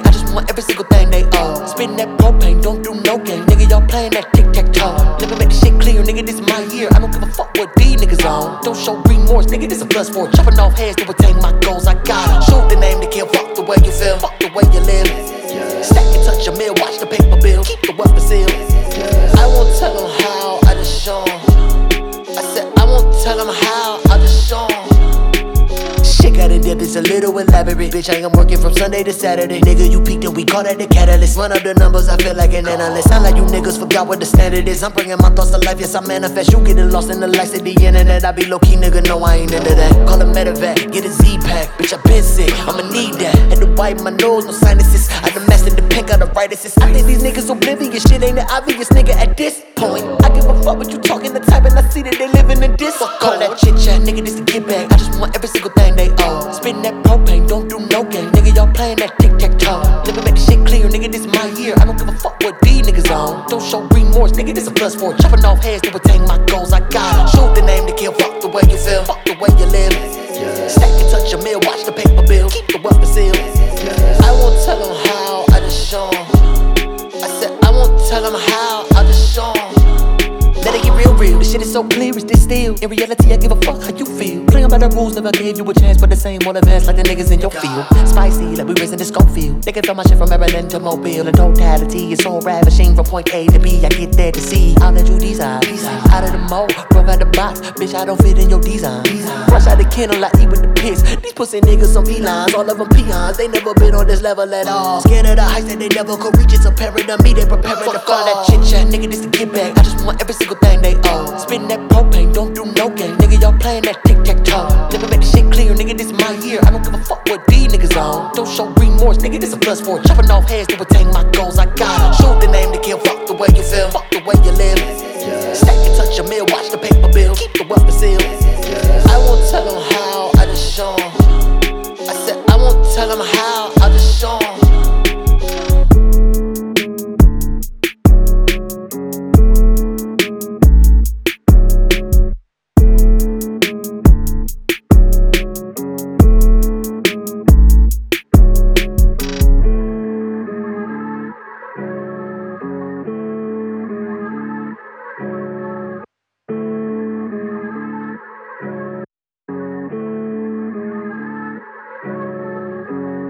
I just want every single thing they owe. Spitting that propane, don't do no game. Nigga, y'all playing that tic-tac-toe. Let me make this shit clear, nigga, this is my year. I don't give a fuck what these niggas on. Don't show remorse, nigga, this a +4. Chopping off heads to attain my goals, I got it. Shoot the name to kill, fuck the way you feel, fuck the way you live. Stack and touch your meal, watch the paper bill, keep the weapon sealed. I won't tell them how, I just show 'em. I said I won't tell them how, I just show 'em. Shit got in depth, it's a little elaborate. Bitch, I am working from Sunday to Saturday. Nigga, you peaked and we call that the catalyst. Run up the numbers, I feel like an analyst. Sound like you niggas forgot what the standard is. I'm bringing my thoughts to life, yes I manifest. You getting lost in the lights of the internet. I be low-key, nigga, no I ain't into that. Call a medevac, get a Z-pack. Bitch, I been sick, I'ma need that. Had to wipe my nose, no sinuses. I done mastered the pink out of arthritis. I think these niggas oblivious, shit ain't the obvious, nigga, at this point. I give a fuck what you talking the type, and I see that they living in this. Fuck all that chit-chat, nigga, this to get back. I just want every single thing they owe. Spitting that propane, don't do no game. Nigga, y'all playing that tic-tac-toe. Let me make this shit clear, nigga, this is my year. I don't give a fuck what these niggas on. Don't show remorse, nigga, this a +4. Chopping off heads to attain my goals, I got it. Shoot the name to kill, fuck the way you feel, fuck the way you live. Stack and touch your meal, watch the paper bill, keep the weapon sealed. I won't tell them how, I just show 'em. I said I won't tell them how, I just show 'em. Let it get real. This shit is so clear, it's this still. In reality, I give a fuck how you feel. Playing by the rules, never gave you a chance, but the same won't advance like the niggas in your field. Spicy, like we raising the Schofield. They can throw my shit from Maryland to Mobile. In totality, it's so ravishing from point A to B. I get there to see. I'll let you design. Out of the mold, broke out the box. Bitch, I don't fit in your design. Rush out the kennel, I eat with the piss. These pussy niggas some felines, all of them peons. They never been on this level at all. Scared of the heights that they never could reach. It's apparent to me, they preparing to fall. That chit-chat, nigga, this to get back. I just want every single thing they owe. Spitting that propane, don't do no game. Nigga, y'all playing that tic-tac-toe. Let me make this shit clear, nigga, this is my year. I don't give a fuck what these niggas on. Don't show remorse, nigga, this a +4. Chopping off heads to attain my goals, I got it. Shoot the name to kill, fuck the way you feel, fuck the way you live. Stack and touch your meal, watch the paper bill, keep the weapon sealed. I won't tell them